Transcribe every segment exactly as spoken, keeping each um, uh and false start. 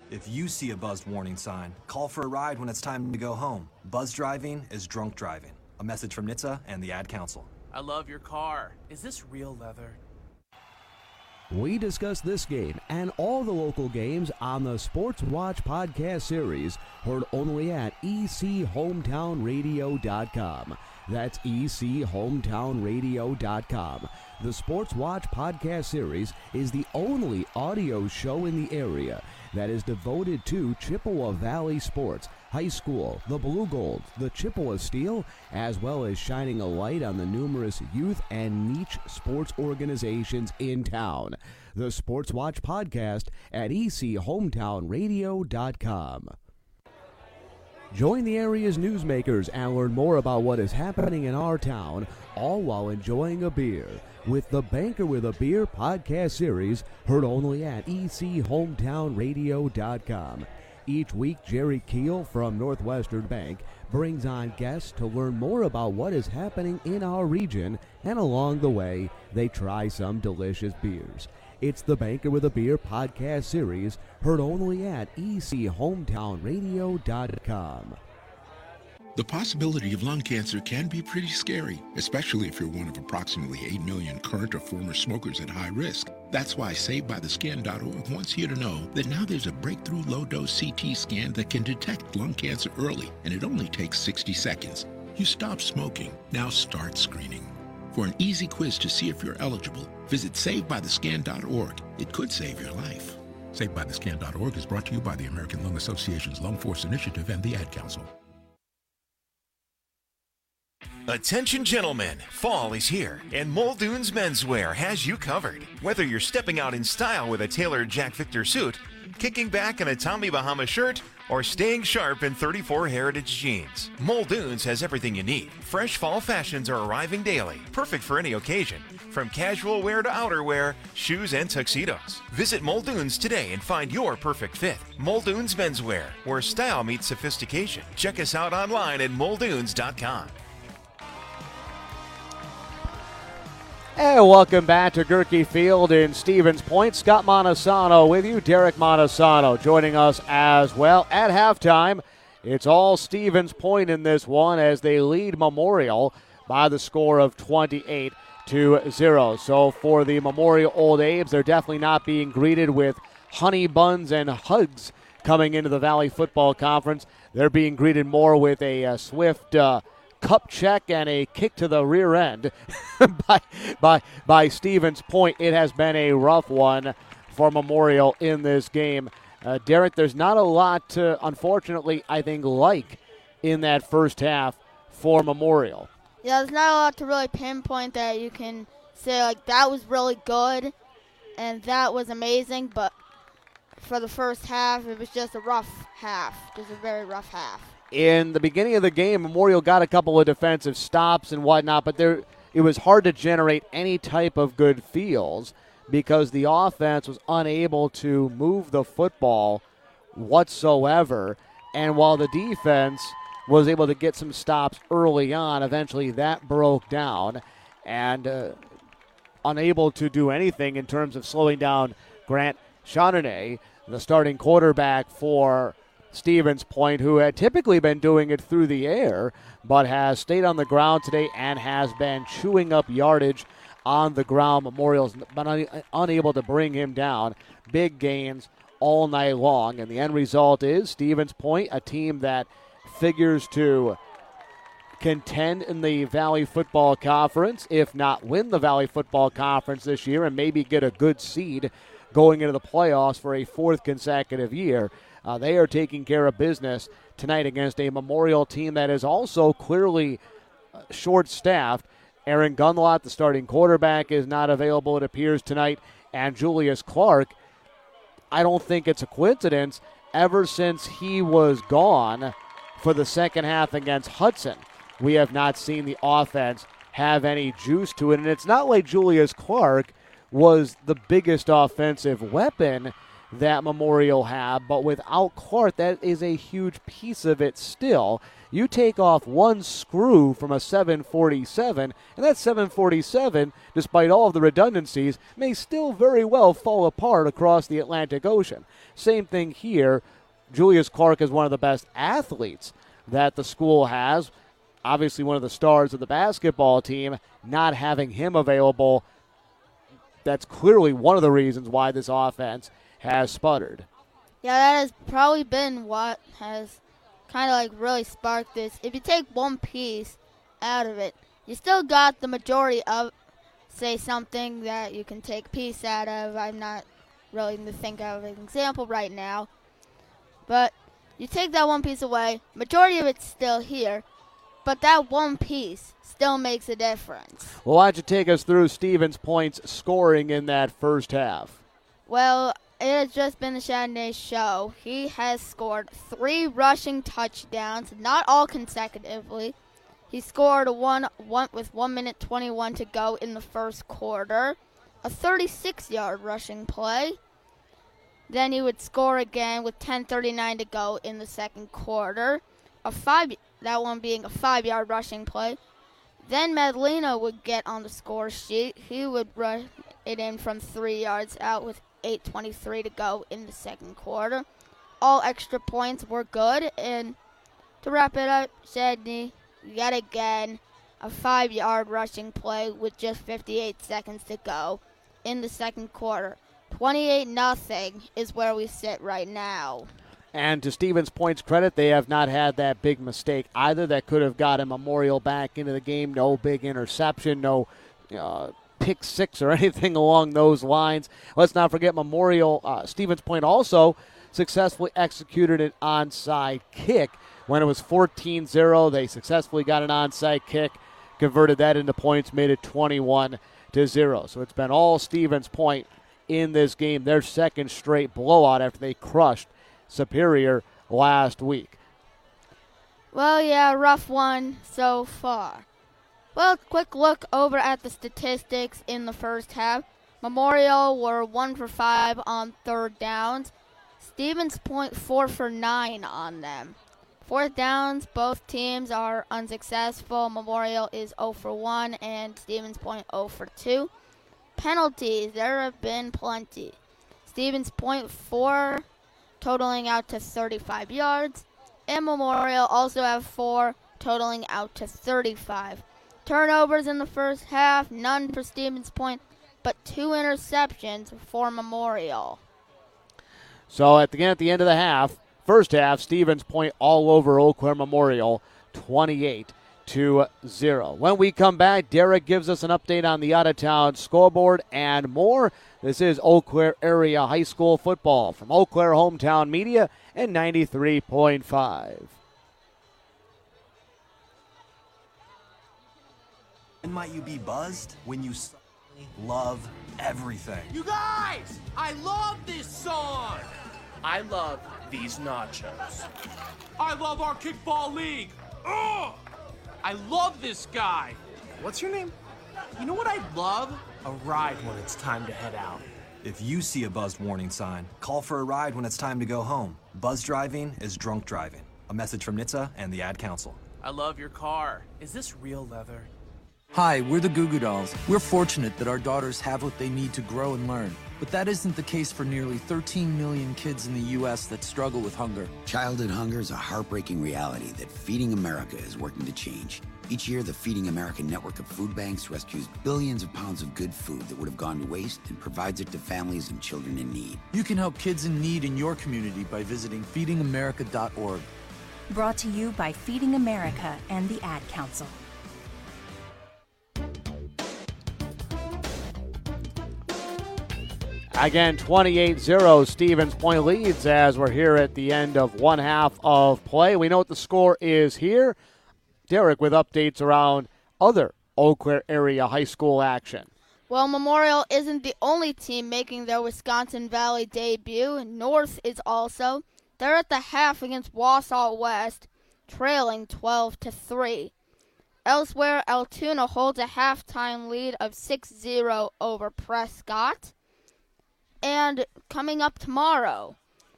If you see a buzzed warning sign, call for a ride when it's time to go home. Buzz driving is drunk driving. A message from N H T S A and the Ad Council. I love your car. Is this real leather? We discuss this game and all the local games on the Sports Watch podcast series, heard only at e c hometown radio dot com. That's e c hometown radio dot com. The Sports Watch podcast series is the only audio show in the area that is devoted to Chippewa Valley sports, high school, the Blue Gold, the Chippewa Steel, as well as shining a light on the numerous youth and niche sports organizations in town. The Sports Watch podcast at e c hometown radio dot com. Join the area's newsmakers and learn more about what is happening in our town, all while enjoying a beer, with the Banker with a Beer podcast series, heard only at e c hometown radio dot com. Each week, Jerry Keel from Northwestern Bank brings on guests to learn more about what is happening in our region, and along the way, they try some delicious beers. It's the Banker with a Beer podcast series, heard only at e c hometown radio dot com. The possibility of lung cancer can be pretty scary, especially if you're one of approximately eight million current or former smokers at high risk. That's why Saved By The Scan dot org wants you to know that now there's a breakthrough low-dose C T scan that can detect lung cancer early, and it only takes sixty seconds. You stop smoking, now start screening. For an easy quiz to see if you're eligible, visit Saved By The Scan dot org. It could save your life. Saved By The Scan dot org is brought to you by the American Lung Association's Lung Force Initiative and the Ad Council. Attention gentlemen, fall is here, and Muldoon's Menswear has you covered. Whether you're stepping out in style with a tailored Jack Victor suit, kicking back in a Tommy Bahama shirt, or staying sharp in thirty-four Heritage jeans, Muldoon's has everything you need. Fresh fall fashions are arriving daily, perfect for any occasion, from casual wear to outerwear, shoes and tuxedos. Visit Muldoon's today and find your perfect fit. Muldoon's Menswear, where style meets sophistication. Check us out online at muldoons dot com. And welcome back to Gerke Field in Stevens Point. Scott Montesano with you. Derek Montesano joining us as well. At halftime, it's all Stevens Point in this one as they lead Memorial by the score of twenty-eight to zero. So for the Memorial Old Abes, they're definitely not being greeted with honey buns and hugs coming into the Valley Football Conference. They're being greeted more with a, a swift uh, cup check and a kick to the rear end by, by, by Stevens Point. It has been a rough one for Memorial in this game. Uh, Derek, there's not a lot to, unfortunately, I think, like in that first half for Memorial. Yeah, there's not a lot to really pinpoint that you can say, like, that was really good and that was amazing, but for the first half, it was just a rough half, just a very rough half. In the beginning of the game, Memorial got a couple of defensive stops and whatnot, but there it was hard to generate any type of good feels because the offense was unable to move the football whatsoever. And while the defense was able to get some stops early on, eventually that broke down and uh, unable to do anything in terms of slowing down Grant Chandonnet, the starting quarterback for Stevens Point, who had typically been doing it through the air, but has stayed on the ground today and has been chewing up yardage on the ground. Memorial's been un- unable to bring him down. Big gains all night long, and the end result is Stevens Point, a team that figures to contend in the Valley Football Conference, if not win the Valley Football Conference this year, and maybe get a good seed going into the playoffs for a fourth consecutive year. Uh, they are taking care of business tonight against a Memorial team that is also clearly uh, short-staffed. Aaron Gunlot, the starting quarterback, is not available, it appears, tonight. And Julius Clark, I don't think it's a coincidence, ever since he was gone for the second half against Hudson, we have not seen the offense have any juice to it. And it's not like Julius Clark was the biggest offensive weapon that Memorial have, but without Clark, that is a huge piece of it still. You take off one screw from a seven forty-seven, and that seven forty-seven, despite all of the redundancies, may still very well fall apart across the Atlantic Ocean. Same thing here. Julius Clark is one of the best athletes that the school has. Obviously one of the stars of the basketball team. Not having him available, that's clearly one of the reasons why this offense has sputtered. Yeah, that has probably been what has kind of like really sparked this. If you take one piece out of it, you still got the majority of, say, something that you can take a piece out of. I'm not really going to think of an example right now. But you take that one piece away, majority of it's still here, but that one piece still makes a difference. Well, why don't you take us through Stevens Point's scoring in that first half? Well, it has just been a Chardonnay show. He has scored three rushing touchdowns, not all consecutively. He scored one, one with one minute twenty-one to go in the first quarter, a thirty-six-yard rushing play. Then he would score again with ten thirty-nine to go in the second quarter, a five, that one being a five-yard rushing play. Then Medlina would get on the score sheet. He would run it in from three yards out with eight twenty-three to go in the second quarter. All extra points were good, and to wrap it up, Chadney, yet again, a five-yard rushing play with just fifty-eight seconds to go in the second quarter. twenty-eight nothing is where we sit right now. And to Stevens Point's credit, they have not had that big mistake either that could have gotten Memorial back into the game. No big interception, no uh, pick six or anything along those lines. Let's not forget Memorial. Uh, Stevens Point also successfully executed an onside kick. When it was fourteen zero, they successfully got an onside kick, converted that into points, made it twenty-one to zero. So it's been all Stevens Point in this game, their second straight blowout after they crushed Superior last week. Well, yeah, rough one so far. Well, quick look over at the statistics in the first half. Memorial were one for five on third downs. Stevens Point four for nine on them. Fourth downs, both teams are unsuccessful. Memorial is zero for one and Stevens Point zero for two. Penalties, there have been plenty. Stevens Point four, totaling out to thirty-five yards. And Memorial also have four, totaling out to thirty-five. Turnovers in the first half, none for Stevens Point, but two interceptions for Memorial. So at the, at the end of the half, first half, Stevens Point all over Eau Claire Memorial, twenty-eight to zero. When we come back, Derek gives us an update on the out-of-town scoreboard and more. This is Eau Claire Area High School football from Eau Claire Hometown Media and ninety-three point five. When might you be buzzed? When you suddenly love everything. You guys, I love this song. I love these nachos. I love our kickball league. Ugh! I love this guy. What's your name? You know what I'd love? A ride when it's time to head out. If you see a buzzed warning sign, call for a ride when it's time to go home. Buzz driving is drunk driving. A message from N H T S A and the Ad Council. I love your car. Is this real leather? Hi, we're the Goo Goo Dolls. We're fortunate that our daughters have what they need to grow and learn. But that isn't the case for nearly thirteen million kids in the U S that struggle with hunger. Childhood hunger is a heartbreaking reality that Feeding America is working to change. Each year, the Feeding America network of food banks rescues billions of pounds of good food that would have gone to waste and provides it to families and children in need. You can help kids in need in your community by visiting feeding america dot org. Brought to you by Feeding America and the Ad Council. Again, twenty-eight zero, Stevens Point leads as we're here at the end of one half of play. We know what the score is here. Derek with updates around other Eau Claire area high school action. Well, Memorial isn't the only team making their Wisconsin Valley debut. North is also. They're at the half against Wausau West, trailing twelve to three. Elsewhere, Altoona holds a halftime lead of six zero over Prescott. And coming up tomorrow,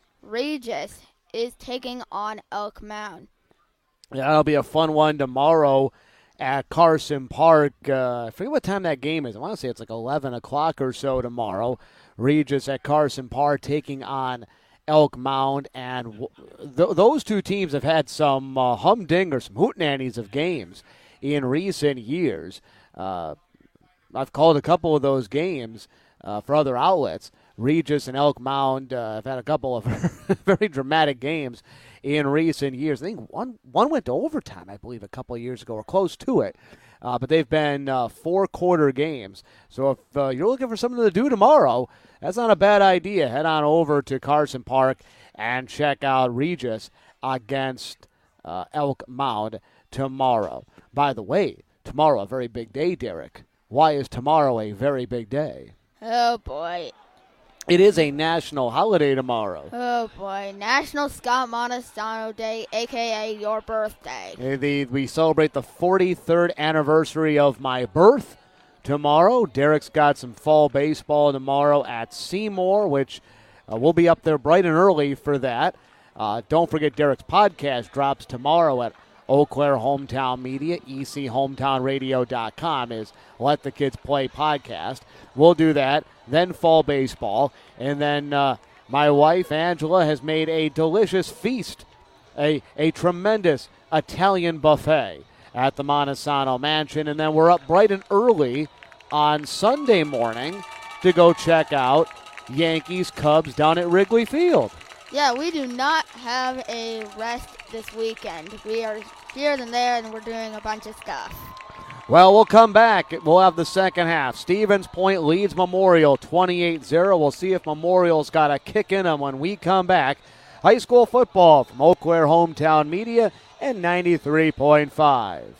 Regis is taking on Elk Mound. Yeah, that'll be a fun one tomorrow at Carson Park. Uh, I forget what time that game is. I want to say it's like eleven o'clock or so tomorrow. Regis at Carson Park taking on Elk Mound. And w- th- those two teams have had some uh, humdinger, some hootenannies of games in recent years. Uh, I've called a couple of those games uh, for other outlets. Regis and Elk Mound uh, have had a couple of very dramatic games in recent years. I think one one went to overtime, I believe, a couple of years ago, or close to it. Uh, but they've been uh, four-quarter games. So if uh, you're looking for something to do tomorrow, that's not a bad idea. Head on over to Carson Park and check out Regis against uh, Elk Mound tomorrow. By the way, tomorrow a very big day, Derek. Why is tomorrow a very big day? Oh, boy. It is a national holiday tomorrow. Oh, boy. National Scott Montesano Day, a k a your birthday. Uh, the, we celebrate the forty-third anniversary of my birth tomorrow. Derek's got some fall baseball tomorrow at Seymour, which uh, we'll be up there bright and early for that. Uh, don't forget Derek's podcast drops tomorrow at Eau Claire Hometown Media. E C hometown radio dot com is Let the Kids Play podcast. We'll do that. Then fall baseball, and then uh, my wife, Angela, has made a delicious feast, a, a tremendous Italian buffet at the Montesano Mansion, and then we're up bright and early on Sunday morning to go check out Yankees Cubs down at Wrigley Field. Yeah, we do not have a rest this weekend. We are here and there, and we're doing a bunch of stuff. Well, we'll come back. We'll have the second half. Stevens Point leads Memorial twenty-eight zero. We'll see if Memorial's got a kick in them when we come back. High school football from Eau Claire Hometown Media and ninety-three point five.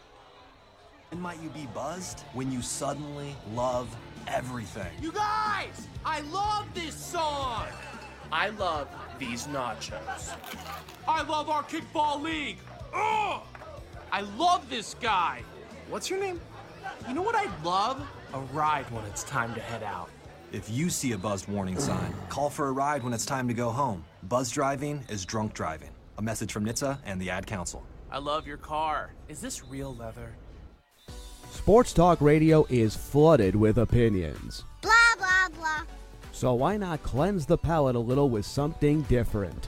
When might you be buzzed? When you suddenly love everything. You guys, I love this song. I love these nachos. I love our kickball league. Ugh! I love this guy. What's your name? You know what I'd love? A ride when it's time to head out. If you see a buzzed warning sign, call for a ride when it's time to go home. Buzz driving is drunk driving. A message from N H T S A and the Ad Council. I love your car. Is this real leather? Sports Talk Radio is flooded with opinions. Blah, blah, blah. So why not cleanse the palate a little with something different?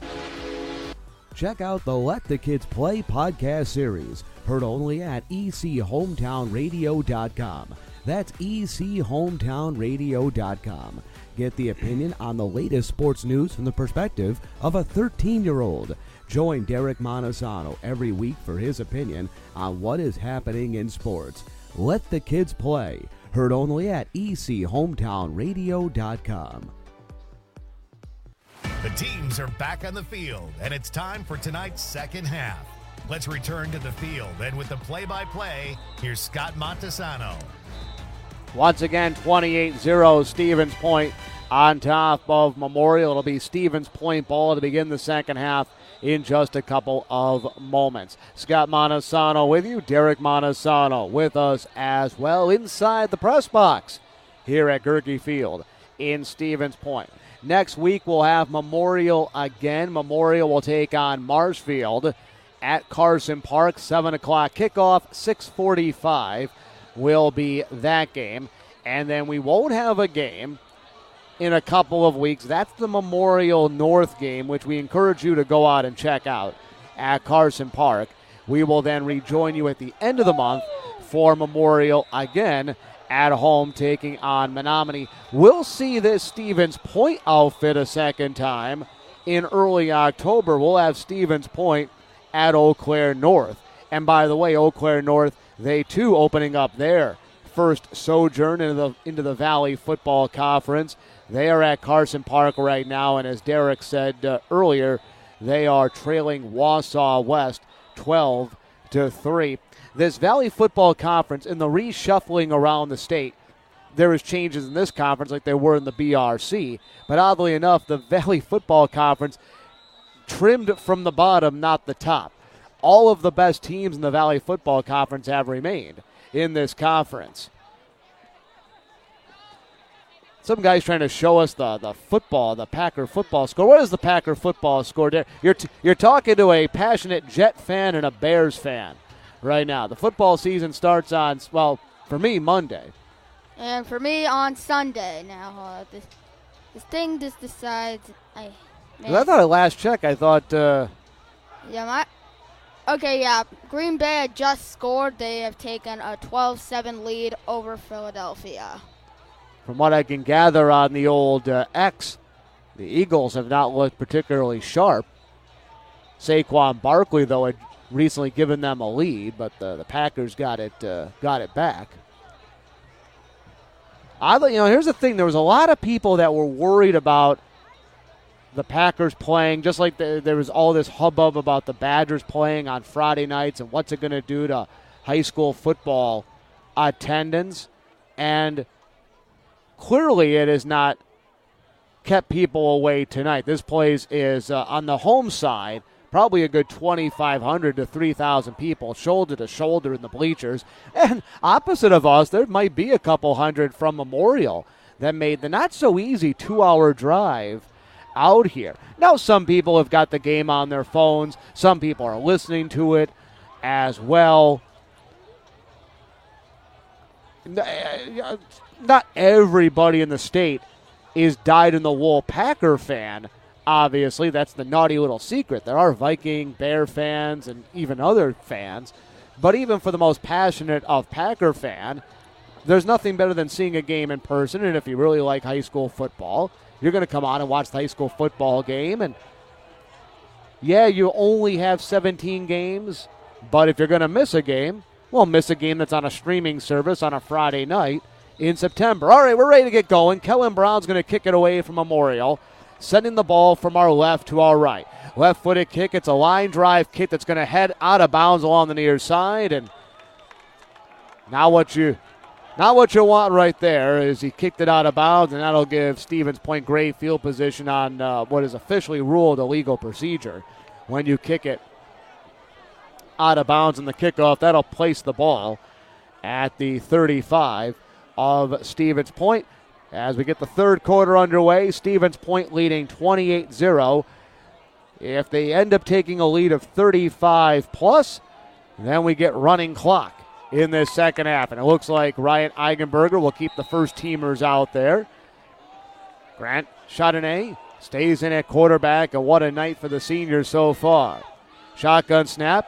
Check out the Let the Kids Play podcast series, heard only at e c hometown radio dot com. That's e c hometown radio dot com. Get the opinion on the latest sports news from the perspective of a thirteen-year-old. Join Derek Montesano every week for his opinion on what is happening in sports. Let the Kids Play, heard only at e c hometown radio dot com. The teams are back on the field, and it's time for tonight's second half. Let's return to the field, and with the play-by-play, here's Scott Montesano. Once again, twenty-eight zero, Stevens Point on top of Memorial. It'll be Stevens Point ball to begin the second half in just a couple of moments. Scott Montesano with you. Derek Montesano with us as well inside the press box here at Gerke Field in Stevens Point. Next week, we'll have Memorial again. Memorial will take on Marshfield at Carson Park. seven o'clock kickoff, six forty-five will be that game. And then we won't have a game in a couple of weeks. That's the Memorial North game, which we encourage you to go out and check out at Carson Park. We will then rejoin you at the end of the month for Memorial again at home taking on Menominee. We'll see this Stevens Point outfit a second time in early October. We'll have Stevens Point at Eau Claire North. And by the way, Eau Claire North, they too opening up their first sojourn into the into the Valley Football Conference. They are at Carson Park right now, and as Derek said uh, earlier, they are trailing Wausau West twelve to three. This Valley Football Conference, in the reshuffling around the state, there was changes in this conference like there were in the B R C. But oddly enough, the Valley Football Conference trimmed from the bottom, not the top. All of the best teams in the Valley Football Conference have remained in this conference. Some guy's trying to show us the, the football, the Packer football score. What is the Packer football score there? You're, t- you're talking to a passionate Jet fan and a Bears fan right now. The football season starts on, well, for me, Monday. And for me, on Sunday. Now, uh, this, this thing just decides. I, I thought at last check, I thought. Uh, yeah, my. Okay, yeah. Green Bay had just scored. They have taken a twelve seven lead over Philadelphia. From what I can gather on the old uh, X, the Eagles have not looked particularly sharp. Saquon Barkley, though, had recently given them a lead, but the, the Packers got it uh, got it back. I, you know, here's the thing: there was a lot of people that were worried about the Packers playing, just like the, there was all this hubbub about the Badgers playing on Friday nights and what's it going to do to high school football attendance, and clearly it has not kept people away tonight. This place is uh, on the home side, probably a good twenty-five hundred to three thousand people, shoulder to shoulder in the bleachers. And opposite of us, there might be a couple hundred from Memorial that made the not-so-easy two-hour drive out here. Now, some people have got the game on their phones. Some people are listening to it as well. Not everybody in the state is dyed-in-the-wool Packer fan. Obviously, that's the naughty little secret. There are Viking, Bear fans, and even other fans. But even for the most passionate of Packer fan, there's nothing better than seeing a game in person. And if you really like high school football, you're going to come on and watch the high school football game. And yeah, you only have seventeen games. But if you're going to miss a game, well, miss a game that's on a streaming service on a Friday night in September. All right, we're ready to get going. Kellen Brown's going to kick it away from Memorial, sending the ball from our left to our right. Left-footed kick. It's a line drive kick that's going to head out of bounds along the near side. And now what you now what you want right there is he kicked it out of bounds, and that'll give Stevens Point great field position on uh, what is officially ruled a legal procedure. When you kick it out of bounds in the kickoff, that'll place the ball at the thirty-five of Stevens Point. As we get the third quarter underway, Stevens Point leading twenty-eight zero. If they end up taking a lead of thirty-five plus, then we get running clock in this second half. And it looks like Ryan Eigenberger will keep the first teamers out there. Grant Chardonnay stays in at quarterback, and what a night for the seniors so far. Shotgun snap.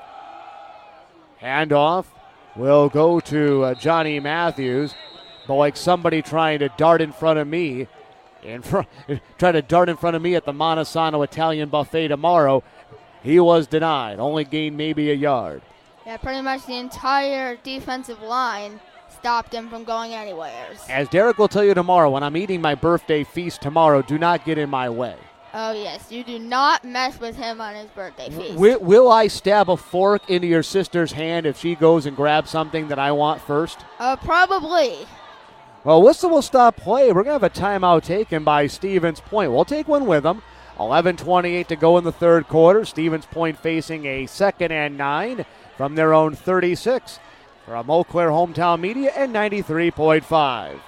Handoff will go to uh, Johnny Matthews. But like somebody trying to dart in front of me, in front, try to dart in front of me at the Montesano Italian Buffet tomorrow, he was denied. Only gained maybe a yard. Yeah, pretty much the entire defensive line stopped him from going anywhere. As Derek will tell you tomorrow, when I'm eating my birthday feast tomorrow, do not get in my way. Oh, yes. You do not mess with him on his birthday feast. Will, will I stab a fork into your sister's hand if she goes and grabs something that I want first? Uh, probably. Well, whistle will stop play. We're going to have a timeout taken by Stevens Point. We'll take one with them. eleven twenty-eight to go in the third quarter. Stevens Point facing a second and nine from their own thirty-six. From Eau Claire Hometown Media and ninety-three point five.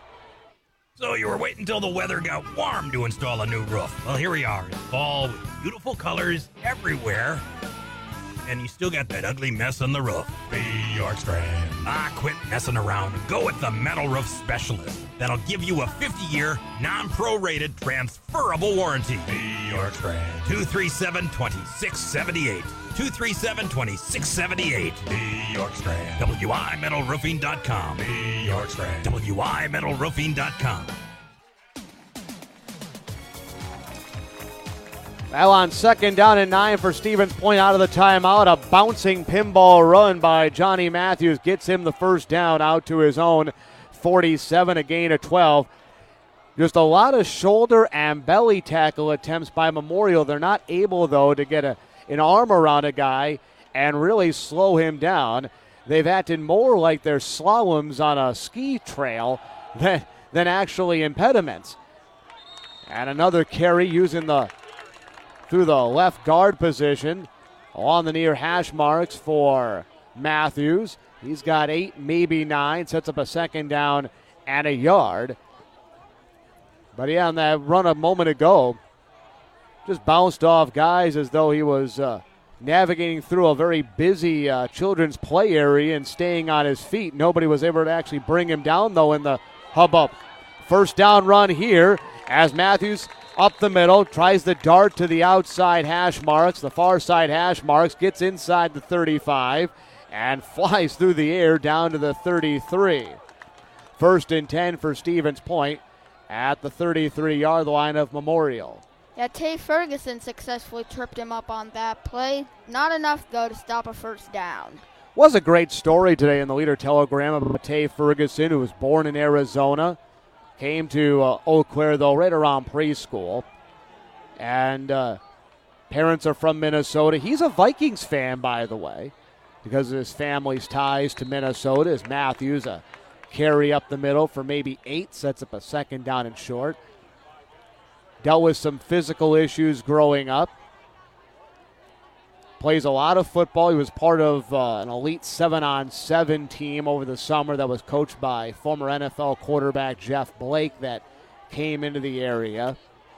So you were waiting until the weather got warm to install a new roof. Well, here we are in fall with beautiful colors everywhere. And you still got that ugly mess on the roof. Bjorkstrand. Ah, quit messing around and go with the Metal Roof Specialist. That'll give you a fifty-year, non-prorated, transferable warranty. Bjorkstrand. two three seven, two six seven eight. two three seven, two six seven eight. Bjorkstrand. W I metal roofing dot com. Bjorkstrand. W I metal roofing dot com. Well, on second down and nine for Stevens Point out of the timeout, a bouncing pinball run by Johnny Matthews gets him the first down out to his own forty-seven, a gain of twelve. Just a lot of shoulder and belly tackle attempts by Memorial. They're not able, though, to get a, an arm around a guy and really slow him down. They've acted more like they're slaloms on a ski trail than, than actually impediments. And another carry using the through the left guard position on the near hash marks for Matthews. He's got eight, maybe nine, sets up a second down and a yard. But yeah, on that run a moment ago, just bounced off guys as though he was uh, navigating through a very busy uh, children's play area and staying on his feet. Nobody was able to actually bring him down, though, in the hubbub. First down run here as Matthews up the middle, tries the dart to the outside hash marks, the far side hash marks, gets inside the thirty-five, and flies through the air down to the thirty-three. First and ten for Stevens Point at the thirty-three-yard line of Memorial. Yeah, Tay Ferguson successfully tripped him up on that play. Not enough, though, to stop a first down. Was a great story today in the Leader Telegram about Tay Ferguson, who was born in Arizona. Came to uh, Eau Claire, though, right around preschool. And uh, parents are from Minnesota. He's a Vikings fan, by the way, because of his family's ties to Minnesota. As Matthews, a carry up the middle for maybe eight, sets up a second down and short. Dealt with some physical issues growing up. Plays a lot of football. He was part of uh, an elite seven on seven team over the summer that was coached by former N F L quarterback Jeff Blake that came into the area.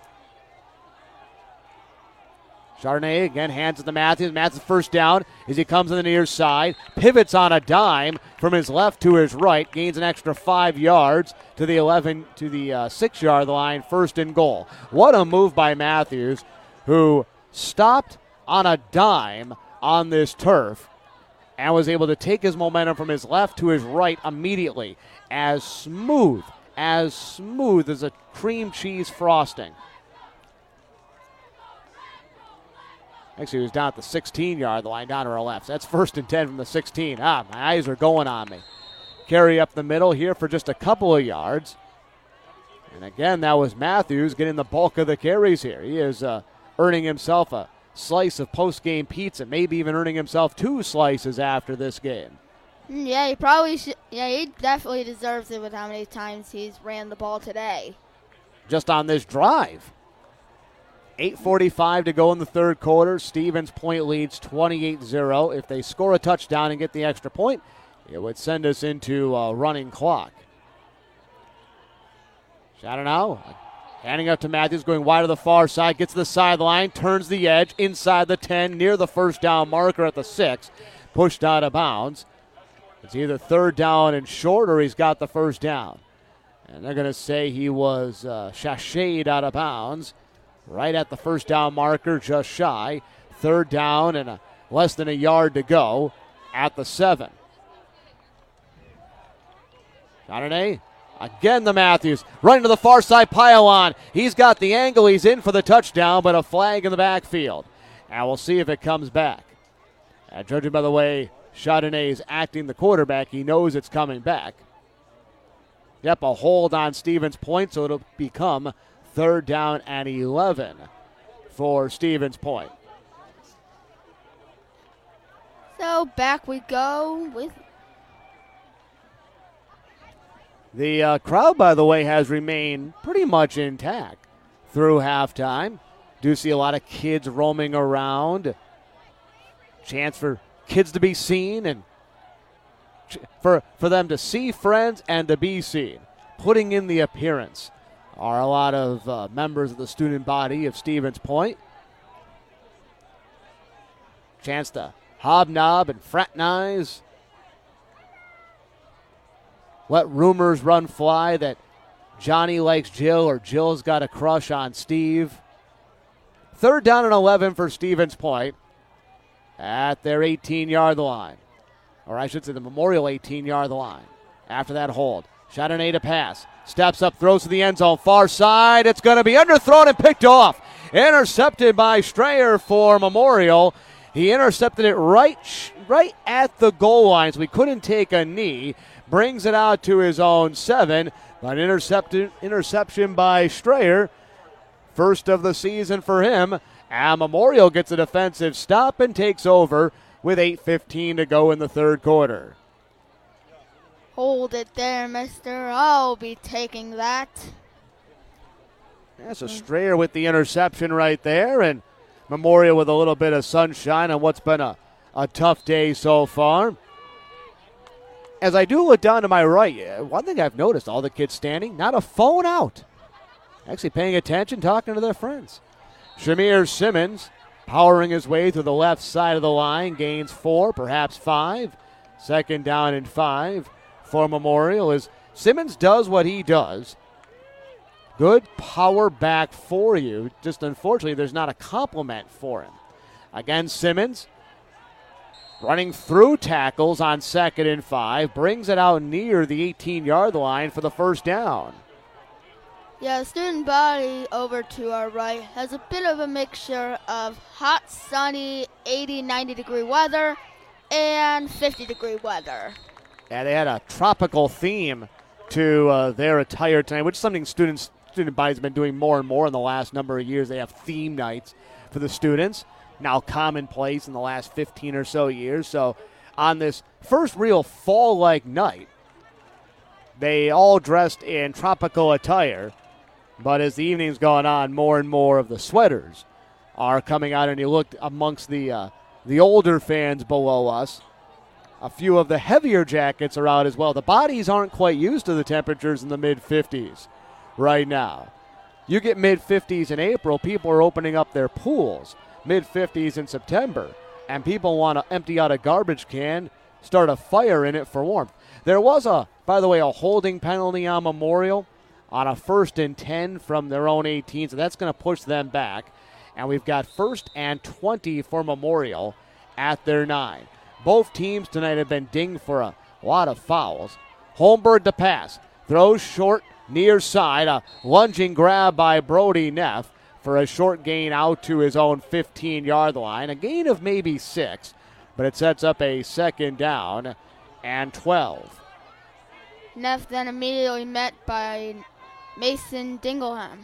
Chardonnay again hands it to Matthews. Matthews first down as he comes on the near side. Pivots on a dime from his left to his right. Gains an extra five yards to the eleven to the uh, six-yard line. First and goal. What a move by Matthews, who stopped on a dime on this turf and was able to take his momentum from his left to his right immediately. As smooth, as smooth as a cream cheese frosting. Actually, he was down at the sixteen-yard line, down to our left. That's first and ten from the sixteen. Ah, my eyes are going on me. Carry up the middle here for just a couple of yards. And again, that was Matthews getting the bulk of the carries here. He is uh, earning himself a slice of post-game pizza, maybe even earning himself two slices after this game. Yeah, he probably should. Yeah, he definitely deserves it with how many times he's ran the ball today. Just on this drive. eight forty-five to go in the third quarter. Stevens Point leads twenty-eight zero. If they score a touchdown and get the extra point, it would send us into a running clock. Chardonnay handing up to Matthews, going wide to the far side, gets to the sideline, turns the edge, inside the ten, near the first down marker at the six, pushed out of bounds. It's either third down and short or he's got the first down. And they're going to say he was uh, sashayed out of bounds right at the first down marker, just shy. Third down and a, less than a yard to go at the seven. Chardonnay. Again, the Matthews running to the far side pylon. He's got the angle. He's in for the touchdown, but a flag in the backfield. And we'll see if it comes back. And judging by the way Chardonnay is acting the quarterback, he knows it's coming back. Yep, a hold on Stevens Point, so it'll become third down and eleven for Stevens Point. So back we go with... The uh, crowd, by the way, has remained pretty much intact through halftime. Do see a lot of kids roaming around. Chance for kids to be seen and ch- for, for them to see friends and to be seen. Putting in the appearance are a lot of uh, members of the student body of Stevens Point. Chance to hobnob and fraternize. Let rumors run fly that Johnny likes Jill or Jill's got a crush on Steve. Third down and eleven for Stevens Point at their eighteen-yard line. Or I should say the Memorial eighteen-yard line. After that hold, Chardonnay to pass. Steps up, throws to the end zone. Far side, it's going to be underthrown and picked off. Intercepted by Strayer for Memorial. He intercepted it right, right at the goal line, so we couldn't take a knee. Brings it out to his own seven, but intercepted, interception by Strayer. First of the season for him. And Memorial gets a defensive stop and takes over with eight fifteen to go in the third quarter. Hold it there, mister. I'll be taking that. That's a Strayer with the interception right there, and Memorial with a little bit of sunshine on what's been a, a tough day so far. As I do look down to my right, one thing I've noticed, all the kids standing, not a phone out. actually paying attention, talking to their friends. Shamir Simmons powering his way to the left side of the line, gains four, perhaps five. Second down and five for Memorial as Simmons does what he does. Good power back for you. Just unfortunately, there's not a complement for him. Again, Simmons running through tackles on second and five, brings it out near the eighteen-yard line for the first down. Yeah, the student body over to our right has a bit of a mixture of hot, sunny, eighty, ninety degree weather and fifty degree weather. Yeah, they had a tropical theme to uh, their attire tonight, which is something students student body's been doing more and more in the last number of years. They have theme nights for the students, now commonplace in the last fifteen or so years. So on this first real fall-like night, they all dressed in tropical attire. But as the evening's gone on, more and more of the sweaters are coming out, and you look amongst the uh, the older fans below us. A few of the heavier jackets are out as well. The bodies aren't quite used to the temperatures in the mid-fifties right now. You get mid-fifties in April, people are opening up their pools. Mid-fifties in September, and people want to empty out a garbage can, start a fire in it for warmth. There was, a, by the way, a holding penalty on Memorial on a first and ten from their own eighteen, so that's going to push them back. And we've got first and twenty for Memorial at their nine. Both teams tonight have been dinged for a lot of fouls. Holmberg to pass. Throws short, near side. A lunging grab by Brody Neff for a short gain out to his own fifteen-yard line. A gain of maybe six, but it sets up a second down and twelve. Neff then immediately met by Mason Dingleham.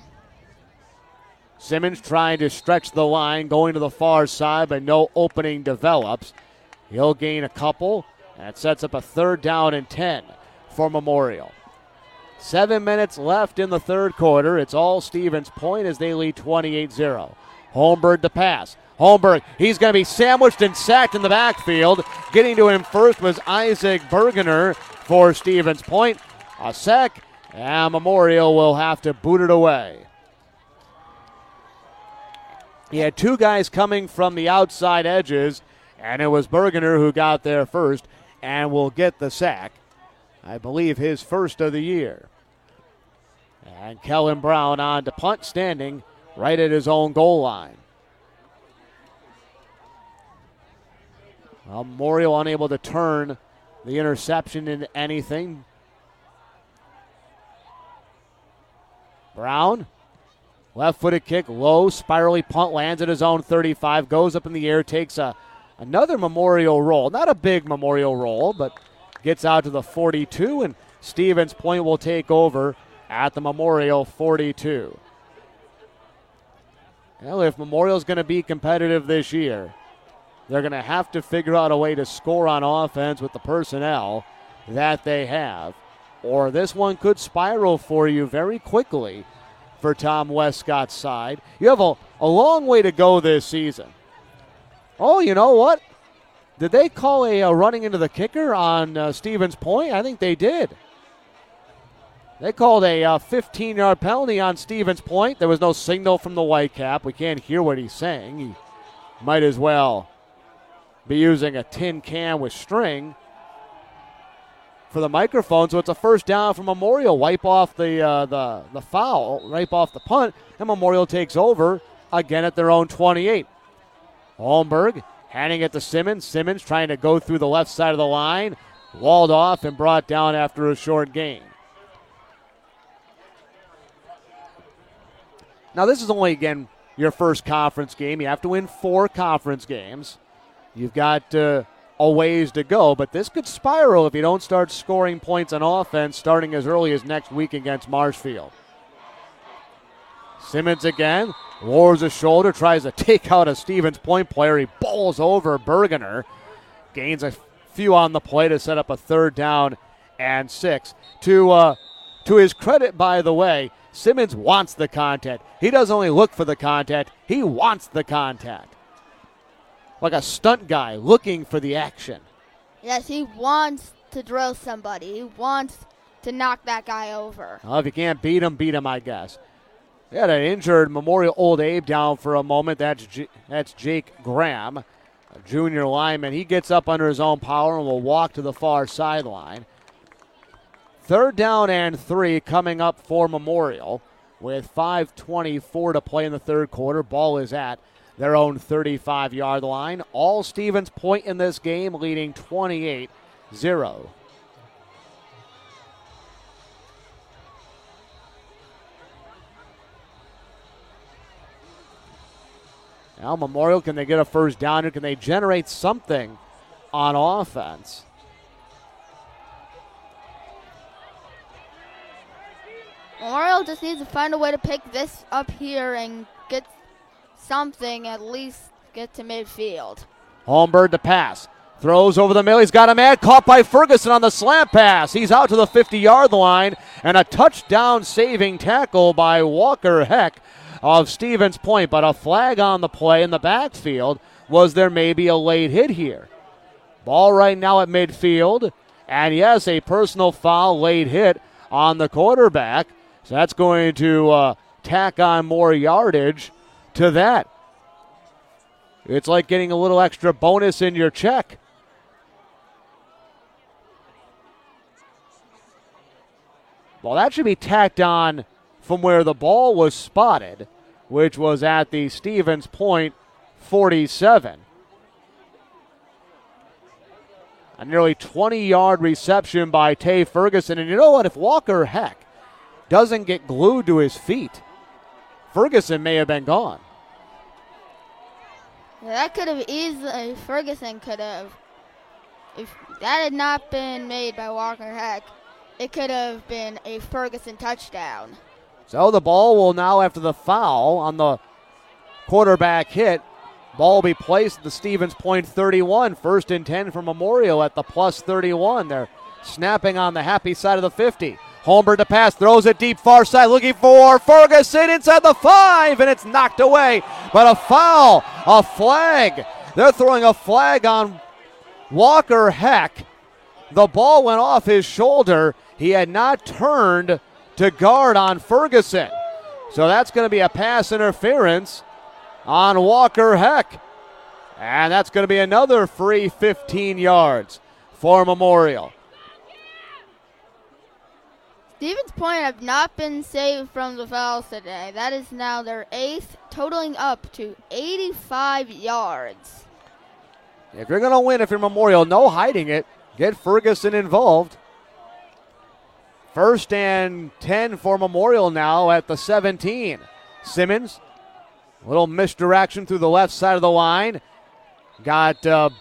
Simmons trying to stretch the line, going to the far side, but no opening develops. He'll gain a couple, and it sets up a third down and ten for Memorial. Seven minutes left in the third quarter. It's all Stevens Point as they lead twenty-eight zero. Holmberg to pass. Holmberg, he's going to be sandwiched and sacked in the backfield. Getting to him first was Isaac Bergener for Stevens Point. A sack, and Memorial will have to boot it away. He had two guys coming from the outside edges, and it was Bergener who got there first and will get the sack. I believe his first of the year. And Kellen Brown on to punt, standing right at his own goal line. Well, Memorial unable to turn the interception into anything. Brown, left-footed kick, low, spirally punt, lands at his own thirty-five, goes up in the air, takes a another Memorial roll. Not a big Memorial roll, but gets out to the forty-two, and Stevens Point will take over at the Memorial forty-two. Well, if Memorial's going to be competitive this year, they're going to have to figure out a way to score on offense with the personnel that they have, or this one could spiral for you very quickly for Tom Westcott's side. You have a, a long way to go this season. Oh, you know what? Did they call a, a running into the kicker on uh, Stevens Point? I think they did. They called a uh, fifteen-yard penalty on Stevens Point. There was no signal from the Whitecap. We can't hear what he's saying. He might as well be using a tin can with string for the microphone. So it's a first down for Memorial. Wipe off the uh, the the foul, wipe off the punt, and Memorial takes over again at their own twenty-eight. Holmberg handing it to Simmons. Simmons trying to go through the left side of the line, walled off and brought down after a short gain. Now this is only, again, your first conference game. You have to win four conference games. You've got uh, a ways to go, but this could spiral if you don't start scoring points on offense starting as early as next week against Marshfield. Simmons again, lowers his shoulder, tries to take out a Stevens Point player. He bowls over Bergener, gains a few on the play to set up a third down and six. To, uh, to his credit, by the way, Simmons wants the contact. He doesn't only look for the contact, he wants the contact. Like a stunt guy looking for the action. Yes, he wants to drill somebody. He wants to knock that guy over. Well, if you can't beat him, beat him, I guess. They had an injured Memorial Old Abe down for a moment. That's J- that's Jake Graham, a junior lineman. He gets up under his own power and will walk to the far sideline. Third down and three coming up for Memorial with five twenty-four to play in the third quarter. Ball is at their own thirty-five-yard line. All Stevens Point in this game, leading twenty-eight zero. Now Memorial, can they get a first down or can they generate something on offense? Memorial just needs to find a way to pick this up here and get something, at least get to midfield. Holmberg to pass. Throws over the middle. He's got a man caught by Ferguson on the slant pass. He's out to the fifty-yard line, and a touchdown saving tackle by Walker Heck of Stevens Point, but a flag on the play in the backfield. Was there maybe a late hit here? Ball right now at midfield, and yes, a personal foul, late hit on the quarterback. So that's going to uh, tack on more yardage to that. It's like getting a little extra bonus in your check. Well, that should be tacked on from where the ball was spotted, which was at the Stevens Point forty-seven. A nearly twenty-yard reception by Tay Ferguson. And you know what? If Walker Heck doesn't get glued to his feet, Ferguson may have been gone. Yeah, that could have easily, Ferguson could have, if that had not been made by Walker Heck, it could have been a Ferguson touchdown. So the ball will now, after the foul on the quarterback hit, ball will be placed at the Stevens Point thirty-one. First and ten for Memorial at the plus thirty-one. They're snapping on the happy side of the fifty. Holmberg to pass, throws it deep far side, looking for Ferguson inside the five, and it's knocked away. But a foul, a flag. They're throwing a flag on Walker Heck. The ball went off his shoulder. He had not turned to guard on Ferguson. So that's going to be a pass interference on Walker Heck. And that's going to be another free fifteen yards for Memorial. Stevens Point have not been saved from the fouls today. That is now their eighth, totaling up to eighty-five yards. If you're going to win, if you're Memorial, no hiding it. Get Ferguson involved. First and ten for Memorial now at the seventeen. Simmons, a little misdirection through the left side of the line. Got uh,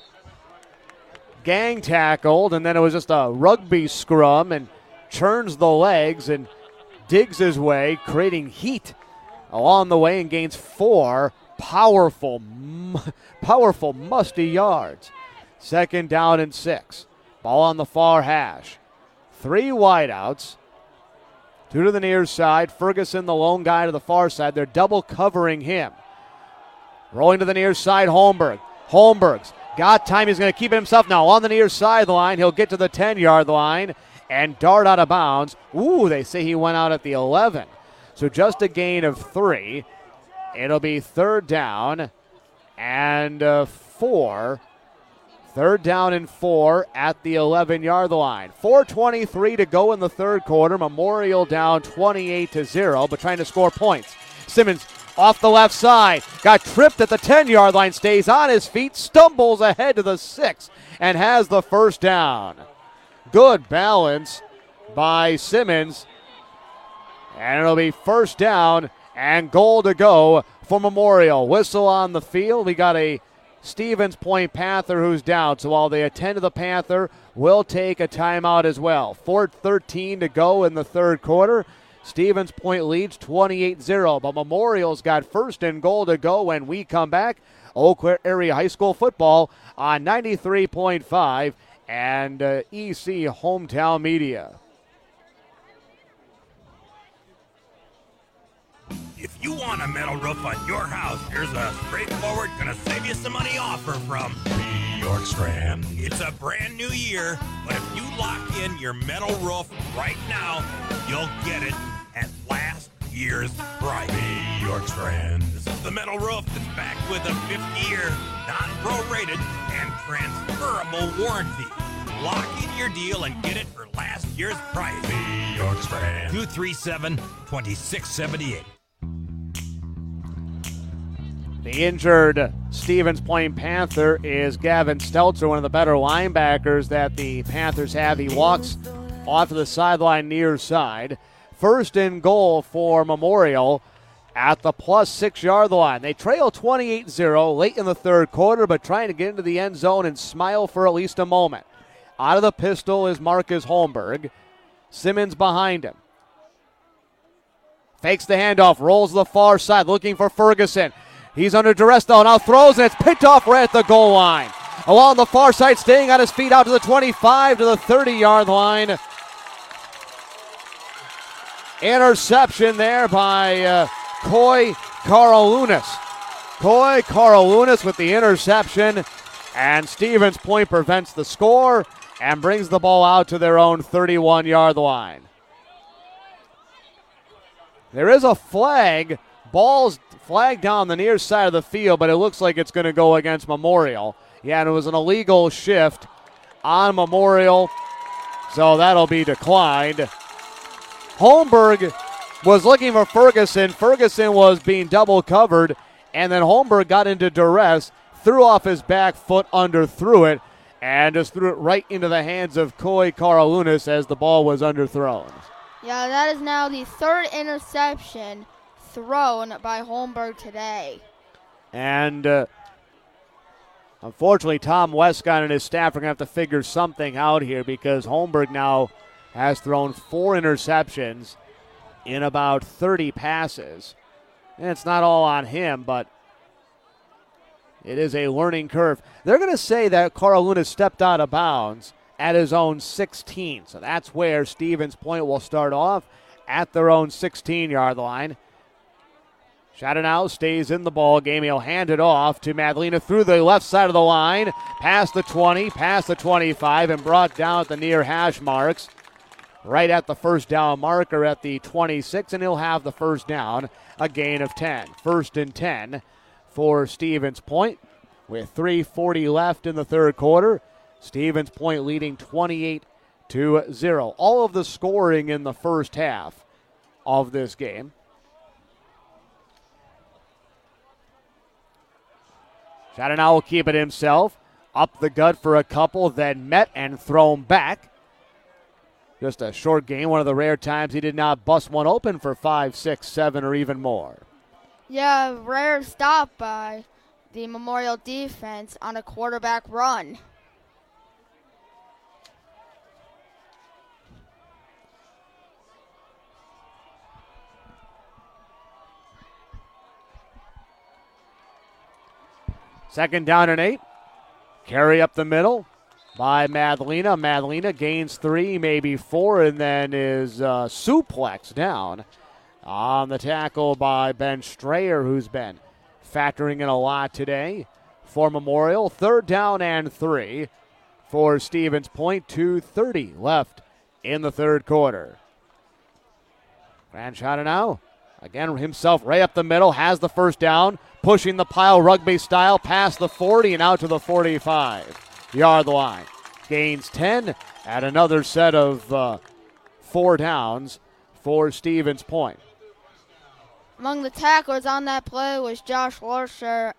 gang tackled, and then it was just a rugby scrum, and churns the legs and digs his way, creating heat along the way, and gains four powerful, powerful, musty yards. Second down and six. Ball on the far hash. Three wideouts. Two to the near side. Ferguson, the lone guy, to the far side. They're double covering him. Rolling to the near side, Holmberg. Holmberg's got time. He's going to keep it himself now on the near sideline. He'll get to the ten-yard line and dart out of bounds. Ooh, they say he went out at the eleven. So just a gain of three. It'll be third down and uh, four. Third down and four at the eleven-yard line. four twenty-three to go in the third quarter. Memorial down twenty-eight to zero, but trying to score points. Simmons off the left side. Got tripped at the ten-yard line. Stays on his feet. Stumbles ahead to the six and has the first down. Good balance by Simmons. And it'll be first down and goal to go for Memorial. Whistle on the field. We got a Stevens Point Panther who's down. So while they attend to the Panther, we'll take a timeout as well. four thirteen to go in the third quarter. Stevens Point leads twenty-eight zero. But Memorial's got first and goal to go when we come back. Eau Claire Area High School football on ninety-three point five. And uh, E C Hometown Media. If you want a metal roof on your house, here's a straightforward, gonna save you some money offer from Bjorkstrand. It's a brand new year, but if you lock in your metal roof right now, you'll get it at last year's price. Be your trends. The metal roof is back with a fifty-year, non-prorated, and transferable warranty. Lock in your deal and get it for last year's price. Be your trends. two three seven, two six seven eight. The injured Stevens Point Panther is Gavin Stelzer, one of the better linebackers that the Panthers have. He walks off to the sideline near side. First and goal for Memorial at the plus six-yard line. They trail twenty-eight zero late in the third quarter, but trying to get into the end zone and smile for at least a moment. Out of the pistol is Marcus Holmberg. Simmons behind him. Fakes the handoff, rolls to the far side, looking for Ferguson. He's under duress, though, now throws, and it's picked off right at the goal line. Along the far side, staying on his feet out to the twenty-five, to the thirty-yard line. Interception there by uh, Coy Karalunas. Coy Karalunas with the interception, and Stevens Point prevents the score and brings the ball out to their own thirty-one-yard line. There is a flag. Ball's flagged down the near side of the field, but it looks like it's going to go against Memorial. Yeah, and it was an illegal shift on Memorial, so that'll be declined. Holmberg was looking for Ferguson. Ferguson was being double covered, and then Holmberg got into duress, threw off his back foot, underthrew it, and just threw it right into the hands of Coy Karalunas as the ball was underthrown. Yeah, that is now the third interception thrown by Holmberg today. And uh, unfortunately, Tom Westcott and his staff are going to have to figure something out here, because Holmberg now has thrown four interceptions in about thirty passes. And it's not all on him, but it is a learning curve. They're going to say that Karalunas stepped out of bounds at his own sixteen. So that's where Stevens Point will start off, at their own sixteen-yard line. Chattanooga stays in the ball game. He'll hand it off to Madalena through the left side of the line, past the twenty, past the twenty-five, and brought down at the near hash marks. Right at the first down marker at the twenty-six, and he'll have the first down, a gain of ten. First and ten for Stevens Point with three forty left in the third quarter. Stevens Point leading twenty-eight to zero. All of the scoring in the first half of this game. Chattanooga will keep it himself. Up the gut for a couple, then met and thrown back. Just a short game, one of the rare times he did not bust one open for five, six, seven, or even more. Yeah, rare stop by the Memorial defense on a quarterback run. Second down and eight. Carry up the middle by Madalena. Madalena gains three, maybe four, and then is uh, suplex down on the tackle by Ben Strayer, who's been factoring in a lot today for Memorial. Third down and three for Stevens Point. two thirty left in the third quarter. Grand Chattanooga, again himself right up the middle, has the first down, pushing the pile rugby style past the forty and out to the forty-five-yard line. Gains ten at another set of uh, four downs for Stevens Point. Among the tacklers on that play was Josh Lorsher.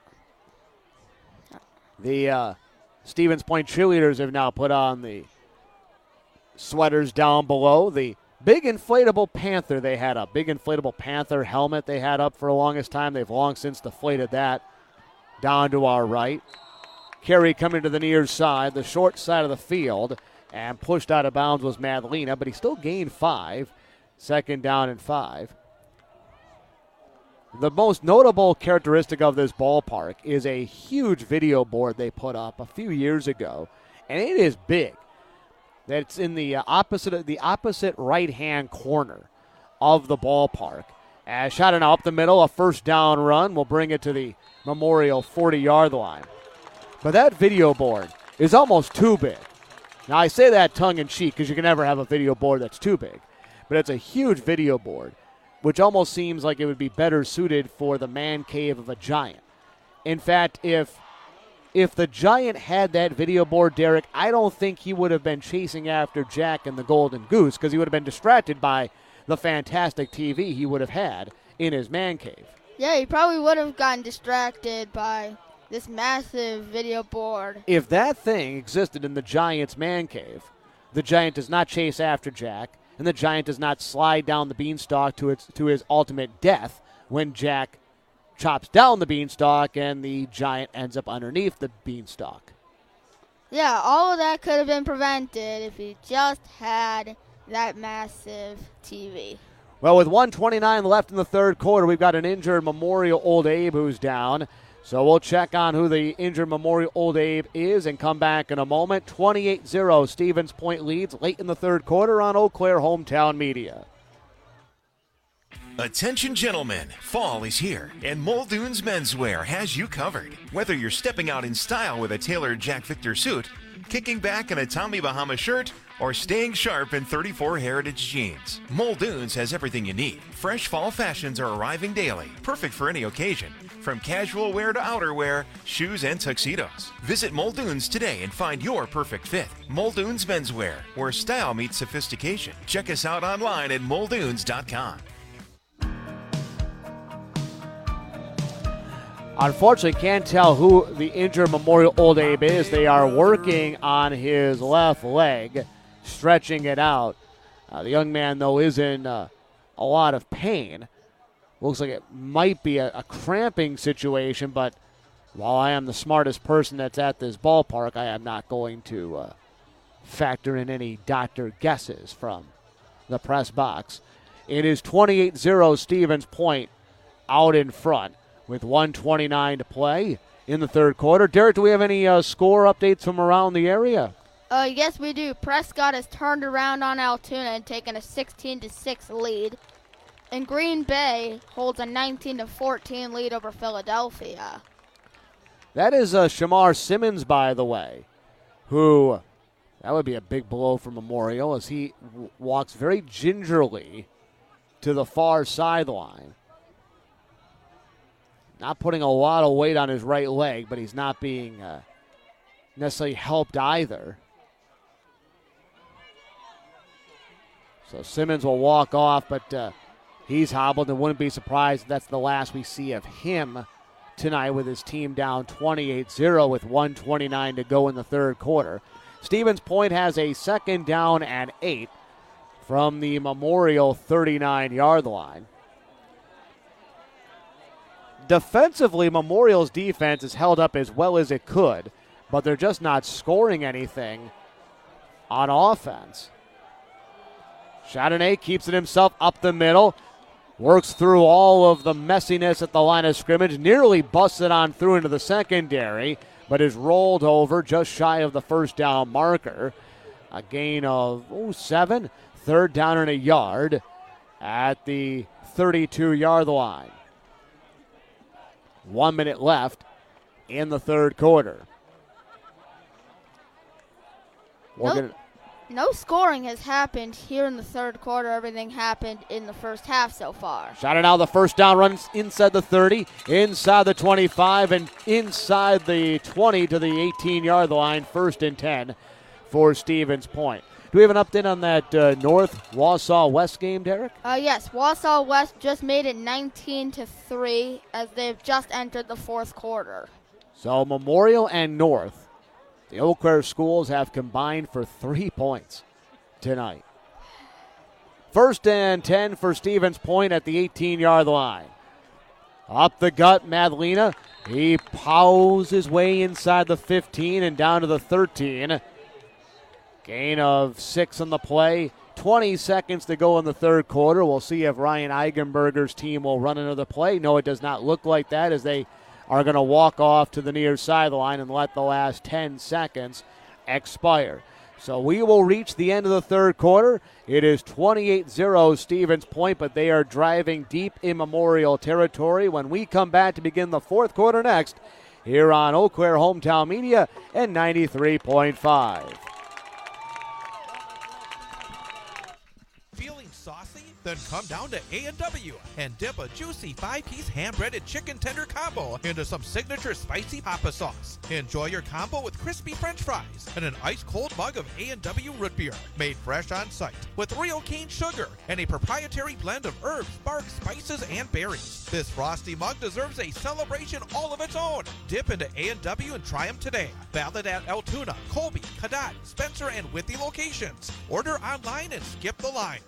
The uh, Stevens Point cheerleaders have now put on the sweaters down below. The big inflatable panther they had up. Big inflatable panther helmet they had up for the longest time. They've long since deflated that down to our right. Carry coming to the near side, the short side of the field, and pushed out of bounds was Madalena, but he still gained five. Second down and five. The most notable characteristic of this ballpark is a huge video board they put up a few years ago, and it is big. That's in the opposite the opposite right-hand corner of the ballpark. As Chattanooga up the middle, a first down run will bring it to the Memorial forty-yard line. But that video board is almost too big. Now, I say that tongue-in-cheek because you can never have a video board that's too big. But it's a huge video board. which almost seems like it would be better suited for the man cave of a Giant. In fact, if if the Giant had that video board, Derek, I don't think he would have been chasing after Jack and the Golden Goose because he would have been distracted by the fantastic T V he would have had in his man cave. Yeah, he probably would have gotten distracted by this massive video board. If that thing existed in the Giant's man cave, the Giant does not chase after Jack, and the Giant does not slide down the beanstalk to its to his ultimate death when Jack chops down the beanstalk and the Giant ends up underneath the beanstalk. Yeah, all of that could have been prevented if he just had that massive T V. Well, with one twenty-nine left in the third quarter, we've got an injured Memorial Old Abe who's down. So we'll check on who the injured Memorial Old Abe is and come back in a moment. twenty-eight zero, Stevens Point leads late in the third quarter on Eau Claire Hometown Media. Attention gentlemen, fall is here, and Muldoon's Menswear has you covered. Whether you're stepping out in style with a tailored Jack Victor suit, kicking back in a Tommy Bahama shirt, or staying sharp in thirty-four Heritage jeans, Muldoon's has everything you need. Fresh fall fashions are arriving daily, perfect for any occasion, from casual wear to outerwear, shoes and tuxedos. Visit Muldoon's today and find your perfect fit. Muldoon's Menswear, where style meets sophistication. Check us out online at muldoons dot com. Unfortunately, can't tell who the injured Memorial Old Abe is. They are working on his left leg, stretching it out. Uh, the young man, though, is in uh, a lot of pain. Looks like it might be a, a cramping situation, but while I am the smartest person that's at this ballpark, I am not going to uh, factor in any doctor guesses from the press box. It is twenty-eight zero Stevens Point out in front with one twenty-nine to play in the third quarter. Derek, do we have any uh, score updates from around the area? Uh, yes, we do. Prescott has turned around on Altoona and taken a sixteen to six lead. And Green Bay holds a nineteen to fourteen lead over Philadelphia. That is uh, Shamar Simmons, by the way, who, that would be a big blow for Memorial as he w- walks very gingerly to the far sideline. Not putting a lot of weight on his right leg, but he's not being uh, necessarily helped either. So Simmons will walk off, but uh, he's hobbled and wouldn't be surprised if that's the last we see of him tonight with his team down twenty-eight zero with one twenty-nine to go in the third quarter. Stevens Point has a second down and eight from the Memorial thirty-nine-yard line. Defensively, Memorial's defense is held up as well as it could, but they're just not scoring anything on offense. Chardonnay keeps it himself up the middle, works through all of the messiness at the line of scrimmage, nearly busts it on through into the secondary, but is rolled over just shy of the first down marker. A gain of oh, seven, third down and a yard at the thirty-two-yard line. One minute left in the third quarter. We're no, gonna, no scoring has happened here in the third quarter. Everything happened in the first half so far. Shot it now, the first down runs inside the thirty, inside the twenty-five, and inside the twenty to the eighteen-yard line. First and ten for Stevens Point. Do we have an update on that uh, North Wausau West game, Derek? Uh, yes, Wausau West just made it nineteen to three as they've just entered the fourth quarter. So Memorial and North, the Eau Claire schools have combined for three points tonight. First and ten for Stevens Point at the eighteen-yard line. Up the gut, Madalena. He pows his way inside the fifteen and down to the thirteen. Gain of six on the play. twenty seconds to go in the third quarter. We'll see if Ryan Eigenberger's team will run another play. No, it does not look like that as they are going to walk off to the near sideline and let the last ten seconds expire. So we will reach the end of the third quarter. It is twenty-eight zero Stevens Point, but they are driving deep in Memorial territory. When we come back to begin the fourth quarter next, here on Eau Claire Hometown Media and ninety-three point five. Feeling saucy? Then come down to A and W and dip a juicy five-piece hand-breaded chicken tender combo into some signature spicy papa sauce. Enjoy your combo with crispy French fries and an ice-cold mug of A and W root beer, made fresh on site with real cane sugar and a proprietary blend of herbs, bark, spices, and berries. This frosty mug deserves a celebration all of its own. Dip into A and W and try them today. Valid at Altoona, Colby, Cadott, Spencer, and Withy locations. Order online and skip the line.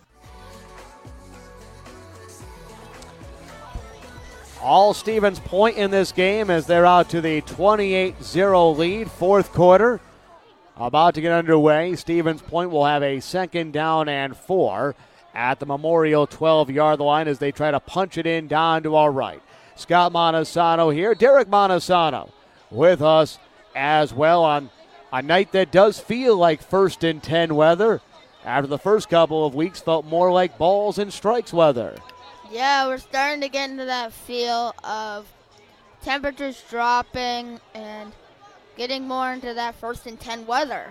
All Stevens Point in this game as they're out to the twenty-eight zero lead, fourth quarter. About to get underway. Stevens Point will have a second down and four at the Memorial twelve-yard line as they try to punch it in down to our right. Scott Montesano here. Derek Montesano with us as well on a night that does feel like first and ten weather. After the first couple of weeks felt more like balls and strikes weather. Yeah, we're starting to get into that feel of temperatures dropping and getting more into that first and ten weather.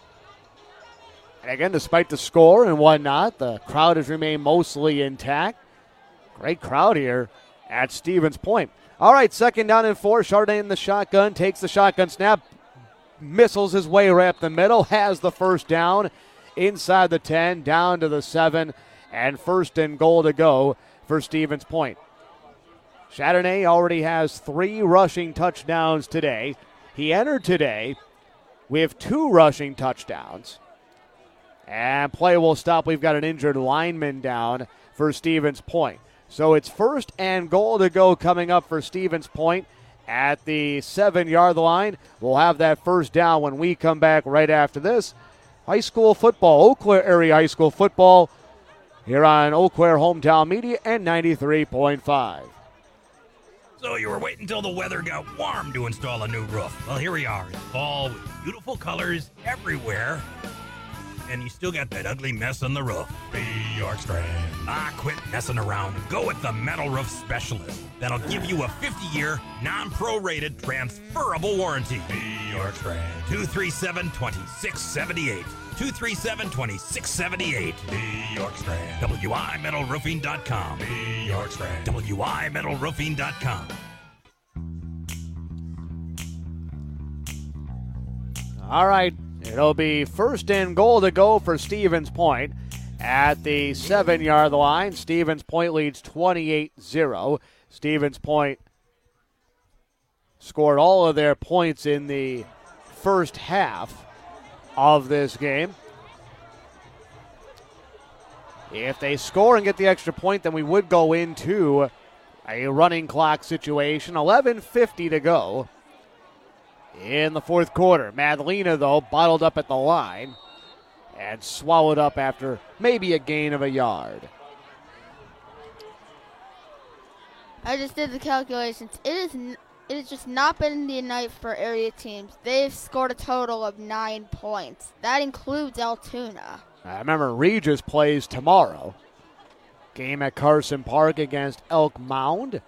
And again, despite the score and whatnot, the crowd has remained mostly intact. Great crowd here at Stevens Point. All right, second down and four. Chardonnay in the shotgun, takes the shotgun snap, missiles his way right up the middle, has the first down inside the ten, down to the seven, and first and goal to go for Stevens Point. Chardonnay already has three rushing touchdowns today. He entered today with two rushing touchdowns. And play will stop. We've got an injured lineman down for Stevens Point. So it's first and goal to go coming up for Stevens Point at the seven-yard line. We'll have that first down when we come back right after this. High school football, Eau Claire area high school football here on Eau Claire Hometown Media and ninety-three point five. So you were waiting until the weather got warm to install a new roof. Well, here we are. It's fall with beautiful colors everywhere. And you still got that ugly mess on the roof. Be York Strand. Ah, quit messing around and go with the Metal Roof Specialist. That'll give you a fifty-year, non-prorated, transferable warranty. Be York Strand. two three seven, two six seven eight. two three seven, two six seven eight. Be York Strand. W I metal roofing dot com. Be York Strand. W I metal roofing dot com. All right. It'll be first and goal to go for Stevens Point at the seven-yard line. Stevens Point leads twenty-eight zero. Stevens Point scored all of their points in the first half of this game. If they score and get the extra point, then we would go into a running clock situation. eleven fifty to go in the fourth quarter. Madalena, though, bottled up at the line and swallowed up after maybe a gain of a yard. I just did the calculations. It is n- it has just not been the night for area teams. They've scored a total of nine points. That includes Altoona. I remember Regis plays tomorrow. Game at Carson Park against Elk Mound.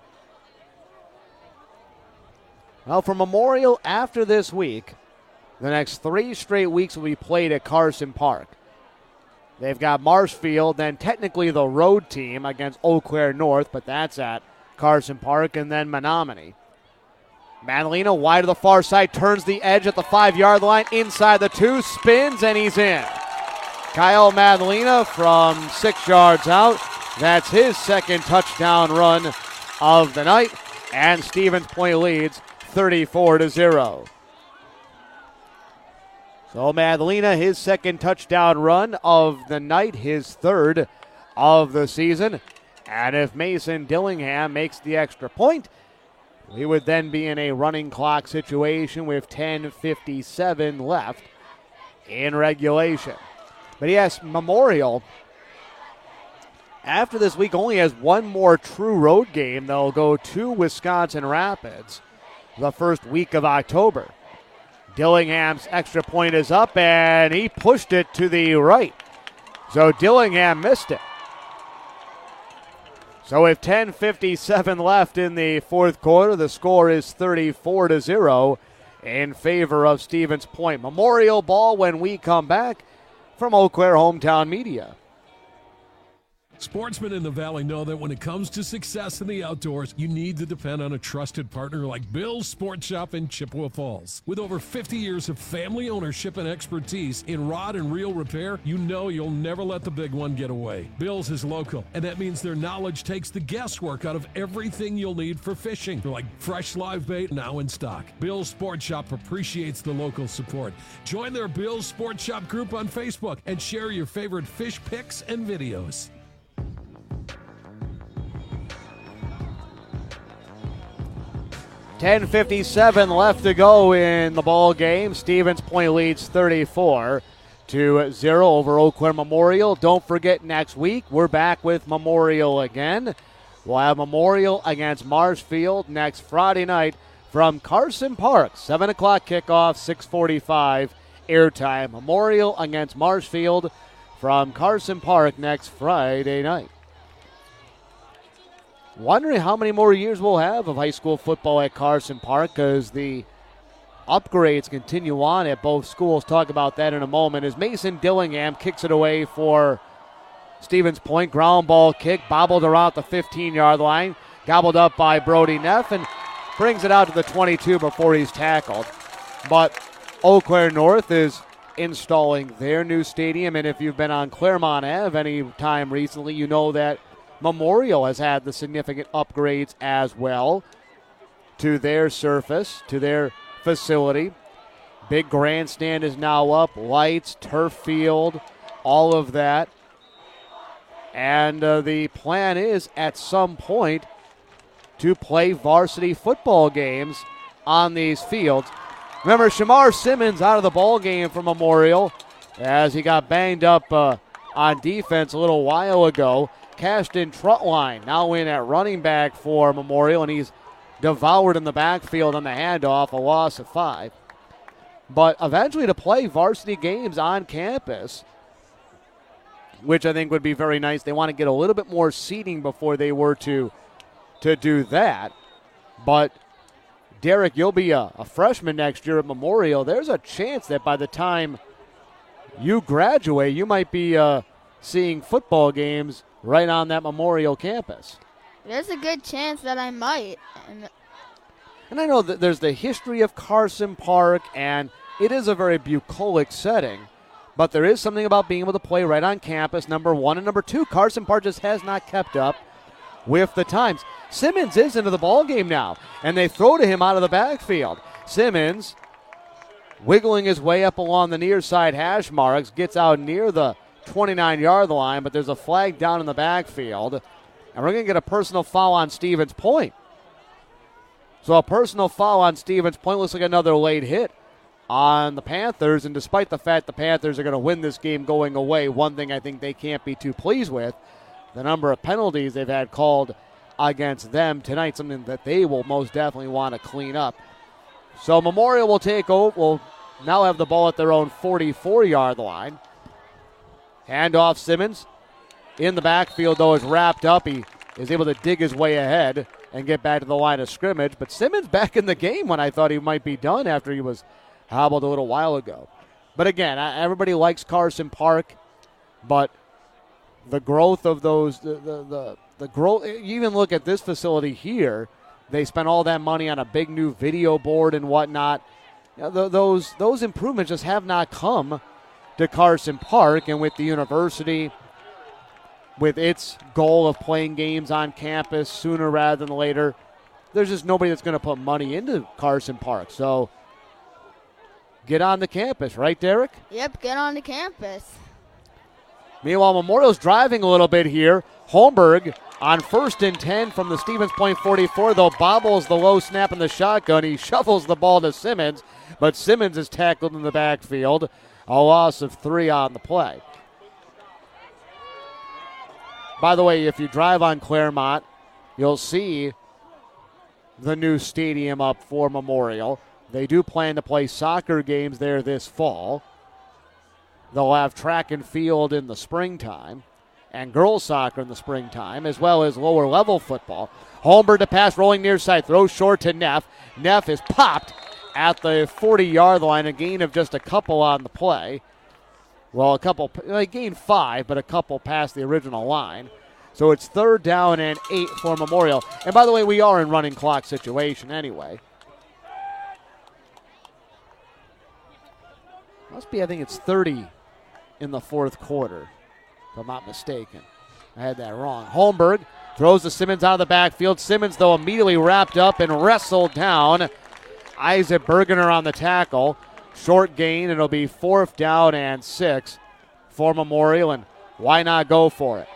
Well, for Memorial, after this week, the next three straight weeks will be played at Carson Park. They've got Marshfield, then technically the road team against Eau Claire North, but that's at Carson Park, and then Menominee. Madalena wide to the far side, turns the edge at the five-yard line, inside the two, spins, and he's in. Kyle Madalena from six yards out. That's his second touchdown run of the night, and Stevens Point leads thirty-four to zero. So Madalena, his second touchdown run of the night, his third of the season. And if Mason Dillingham makes the extra point, we would then be in a running clock situation with ten fifty-seven left in regulation. But yes, Memorial, after this week, only has one more true road game. They'll go to Wisconsin Rapids the first week of October. Dillingham's extra point is up, and he pushed it to the right. So Dillingham missed it. So with ten fifty-seven left in the fourth quarter, the score is thirty-four to zero in favor of Stevens Point. Memorial ball when we come back from Eau Claire Hometown Media. Sportsmen in the Valley know that when it comes to success in the outdoors, you need to depend on a trusted partner like Bill's Sports Shop in Chippewa Falls. With over fifty years of family ownership and expertise in rod and reel repair, you know you'll never let the big one get away. Bill's is local, and that means their knowledge takes the guesswork out of everything you'll need for fishing, like fresh live bait now in stock. Bill's Sports Shop appreciates the local support. Join their Bill's Sports Shop group on Facebook and share your favorite fish pics and videos. ten fifty-seven left to go in the ball game. Stevens Point leads thirty-four to zero over Eau Claire Memorial. Don't forget, next week we're back with Memorial again. We'll have Memorial against Marshfield next Friday night from Carson Park. seven o'clock kickoff, six forty-five airtime. Memorial against Marshfield from Carson Park next Friday night. Wondering how many more years we'll have of high school football at Carson Park, because the upgrades continue on at both schools. Talk about that in a moment as Mason Dillingham kicks it away for Stevens Point. Ground ball kick, bobbled around the fifteen-yard line, gobbled up by Brody Neff, and brings it out to the twenty-two before he's tackled. But Eau Claire North is installing their new stadium, and if you've been on Claremont Ave any time recently, you know that Memorial has had the significant upgrades as well to their surface, to their facility. Big grandstand is now up, lights, turf field, all of that. And uh, the plan is at some point to play varsity football games on these fields. Remember, Shamar Simmons out of the ball game for Memorial as he got banged up uh, on defense a little while ago. Cashton Trutline now in at running back for Memorial, and he's devoured in the backfield on the handoff, a loss of five. But eventually to play varsity games on campus, which I think would be very nice. They want to get a little bit more seating before they were to, to do that. But, Derek, you'll be a, a freshman next year at Memorial. There's a chance that by the time you graduate, you might be uh, seeing football games right on that Memorial campus. There's a good chance that I might. And, and I know that there's the history of Carson Park, and it is a very bucolic setting, but there is something about being able to play right on campus, number one. And number two, Carson Park just has not kept up with the times. Simmons is into the ball game now, and they throw to him out of the backfield. Simmons, wiggling his way up along the near side hash marks, gets out near the twenty-nine-yard line, but there's a flag down in the backfield, and we're going to get a personal foul on Stevens Point. So a personal foul on Stevens Point. Looks like another late hit on the Panthers, and despite the fact the Panthers are going to win this game going away, one thing I think they can't be too pleased with, the number of penalties they've had called against them tonight, something that they will most definitely want to clean up. So Memorial will take over, will now have the ball at their own forty-four-yard line. Handoff Simmons in the backfield, though, is wrapped up. He is able to dig his way ahead and get back to the line of scrimmage. But Simmons back in the game when I thought he might be done after he was hobbled a little while ago. But again, everybody likes Carson Park, but the growth of those, the, the, the, the growth, you even look at this facility here, they spent all that money on a big new video board and whatnot. You know, th- those, those improvements just have not come to Carson Park, and with the university, with its goal of playing games on campus sooner rather than later, there's just nobody that's going to put money into Carson Park. So get on the campus, right, Derek? Yep, get on the campus. Meanwhile, Memorial's driving a little bit here. Holmberg on first and ten from the Stevens Point forty-four, though bobbles the low snap in the shotgun. He shuffles the ball to Simmons, but Simmons is tackled in the backfield. A loss of three on the play. By the way, if you drive on Claremont, you'll see the new stadium up for Memorial. They do plan to play soccer games there this fall. They'll have track and field in the springtime and girls soccer in the springtime, as well as lower level football. Holmberg to pass, rolling near side, throws short to Neff. Neff is popped at the forty-yard line, a gain of just a couple on the play. Well, a couple, they gained five, but a couple past the original line. So it's third down and eight for Memorial. And by the way, we are in running clock situation anyway. Must be, I think it's thirty in the fourth quarter, if I'm not mistaken. I had that wrong. Holmberg throws to Simmons out of the backfield. Simmons, though, immediately wrapped up and wrestled down. Isaac Bergener on the tackle. Short gain. It'll be fourth down and six for Memorial, and why not go for it?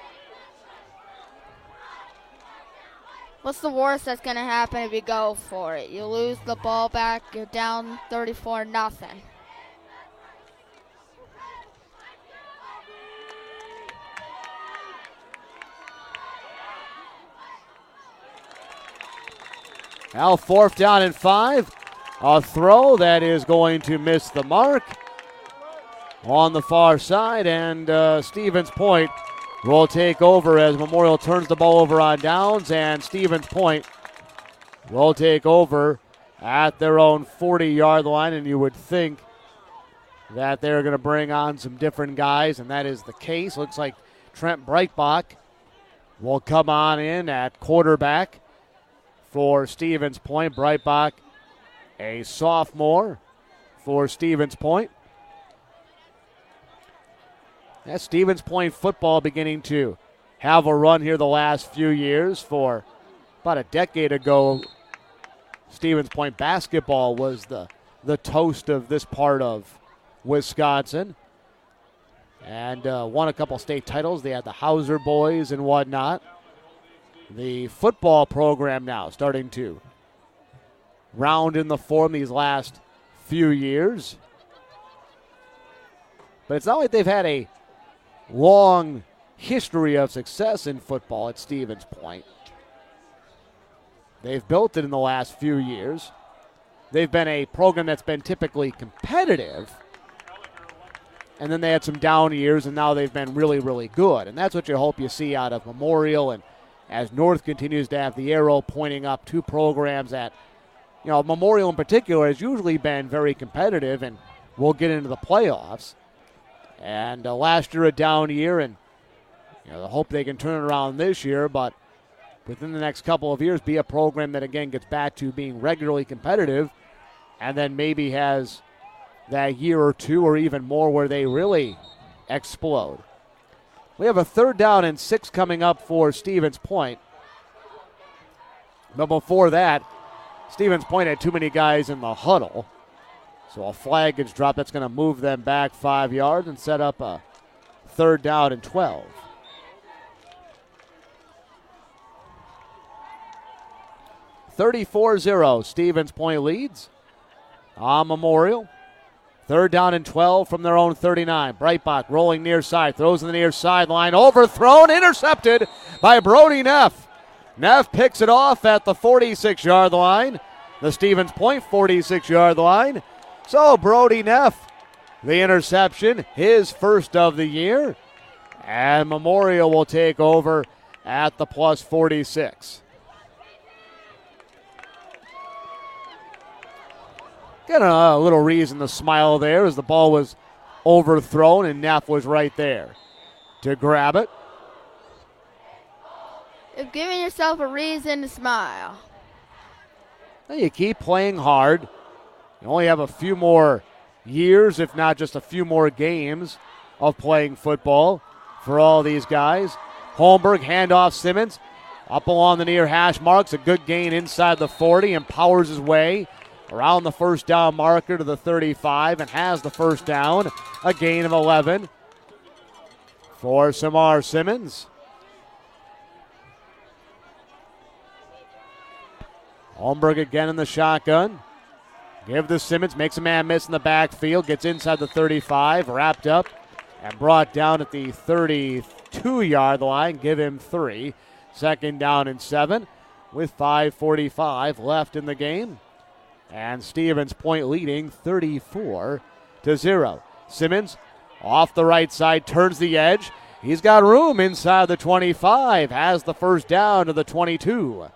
What's the worst that's going to happen if you go for it? You lose the ball back, you're down thirty-four nothing. Now fourth down and five. A throw that is going to miss the mark on the far side, and uh, Stevens Point will take over as Memorial turns the ball over on downs, and Stevens Point will take over at their own forty-yard line, and you would think that they're going to bring on some different guys, and that is the case. Looks like Trent Breitbach will come on in at quarterback for Stevens Point. Breitbach, a sophomore for Stevens Point. That's Stevens Point football beginning to have a run here the last few years. For about a decade ago, Stevens Point basketball was the, the toast of this part of Wisconsin. And uh, won a couple state titles. They had the Hauser boys and whatnot. The football program now starting to round in the form these last few years. But it's not like they've had a long history of success in football at Stevens Point. They've built it in the last few years. They've been a program that's been typically competitive. And then they had some down years, and now they've been really, really good. And that's what you hope you see out of Memorial. And as North continues to have the arrow pointing up, two programs that, you know, Memorial in particular has usually been very competitive and will get into the playoffs. And uh, last year a down year, and you know, the hope they can turn it around this year, but within the next couple of years be a program that again gets back to being regularly competitive, and then maybe has that year or two or even more where they really explode. We have a third down and six coming up for Stevens Point. But before that, Stevens Point had too many guys in the huddle. So a flag gets dropped. That's going to move them back five yards and set up a third down and twelve. thirty-four zero, Stevens Point leads on Memorial. Third down and twelve from their own thirty-nine. Breitbach rolling near side, throws in the near sideline, overthrown, intercepted by Brody Neff. Neff picks it off at the forty-six-yard line, the Stevens Point forty-six-yard line. So Brody Neff, the interception, his first of the year, and Memorial will take over at the plus forty-six. Got a little reason to smile there as the ball was overthrown and Neff was right there to grab it. You've given yourself a reason to smile. Well, you keep playing hard. You only have a few more years, if not just a few more games of playing football for all these guys. Holmberg, handoff Simmons, up along the near hash marks. A good gain inside the forty and powers his way around the first down marker to the thirty-five and has the first down. A gain of eleven for Samar Simmons. Holmberg again in the shotgun. Give to Simmons, makes a man miss in the backfield, gets inside the thirty-five, wrapped up and brought down at the thirty-two-yard line. Give him three. Second down and seven with five forty-five left in the game. And Stevens Point leading thirty-four to zero. Simmons off the right side, turns the edge. He's got room inside the twenty-five, has the first down to the twenty-two.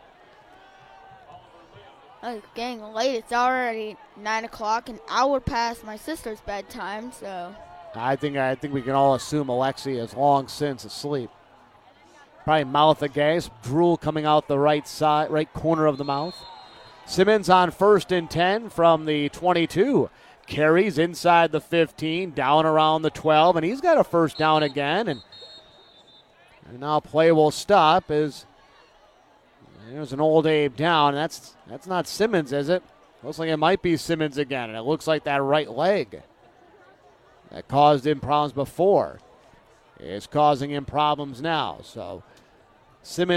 It's getting late. It's already nine o'clock, an hour past my sister's bedtime, so. I think I think we can all assume Alexi is long since asleep. Probably mouth of gas, drool coming out the right side, right corner of the mouth. Simmons on first and ten from the twenty-two. Carries inside the fifteen, down around the twelve, and he's got a first down again. And, and now play will stop as there's an old Abe down. That's that's not Simmons, is it? Looks like it might be Simmons again, and it looks like that right leg that caused him problems before is causing him problems now. So Simmons